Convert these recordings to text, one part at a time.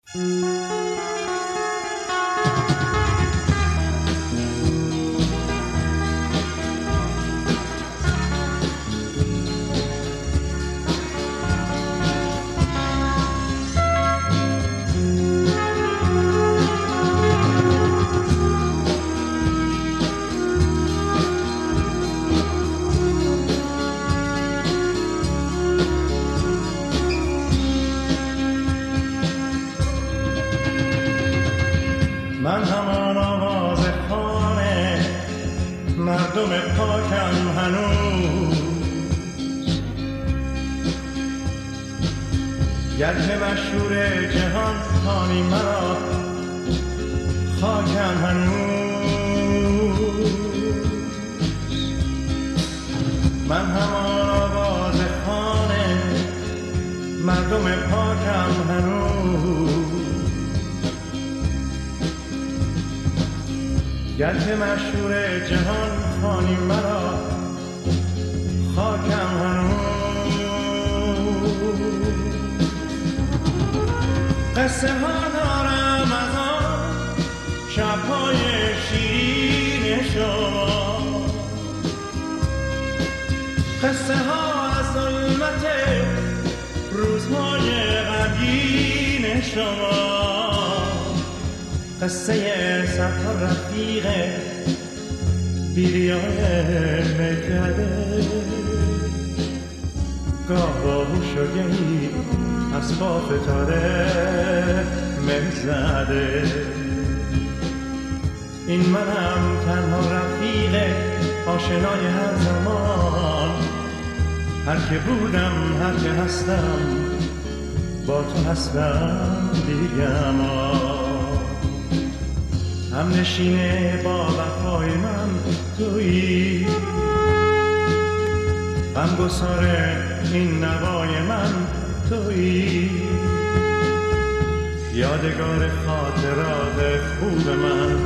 من همان آواز خانه مردم پاکم هنوز، گرچه مشهور جهان خوانی مرا خاکم هنوز. من همان آواز خانه مردم پاکم هنوز، گرچه مشهور جهان خوانی مرا خاکم هنوز. قصه ها دارم از آن شب‌های شیرین شما، قصه ها از ظلمت روزهای غمگین شما، قصه صدها رفیق بیریای میکده، گاه با هوش و گهی از پا فتاده میزده. این منم تنها رفیق آشنای هر زمان، هر که بودم هر که هستم با تو هستم بیگمان. هم نشینه با وفای من تویی، هم گسار این نوای من تویی، یادگار خاطرات خوب من،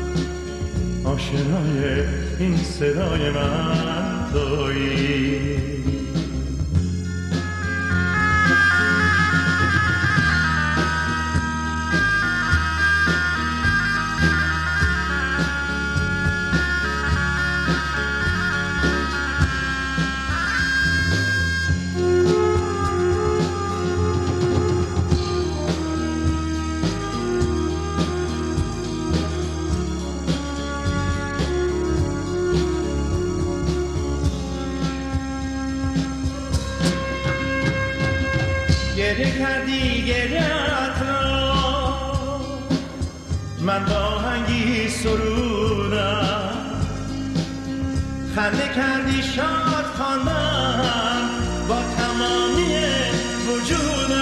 آشنای این صدای من تویی. گریه کردی گریت را من با آهنگی سرودم، خنده کردی شاد خواندم با تمامی وجودم.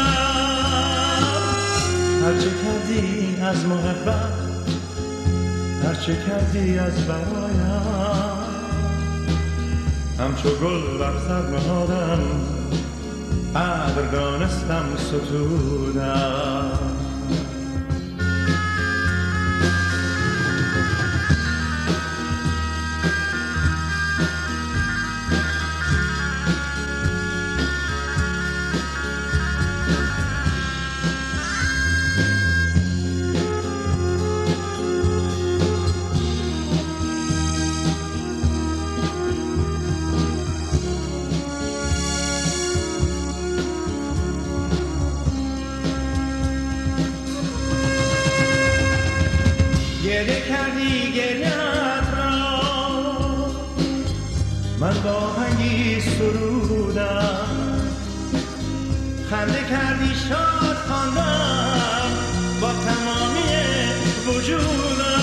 هرچه کردی از محبت، هرچه کردی از برایم، همچو گل بر سر نهادم، قدر دانستم ستودم. گریه کردی گریت را من با آهنگی سرودم، خنده کردی شاد خواندم با تمامی وجودم.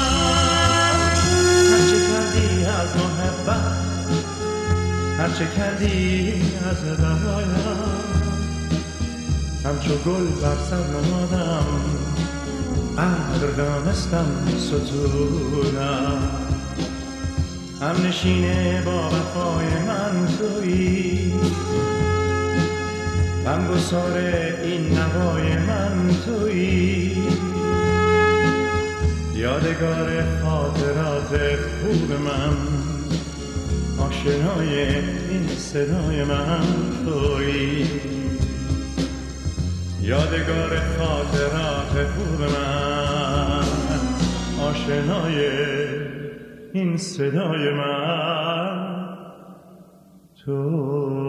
هرچه کردی از محبت، هرچه کردی از برایم، همچو گل بر سر نهادم، قدر دانستم ستودم. هم نشینه با وفای من تویی، هم گسار این نوای من تویی، یادگار خاطرات خوب من، آشنای این صدای من تویی، یادگار خاطرات آشنای این صدای من تو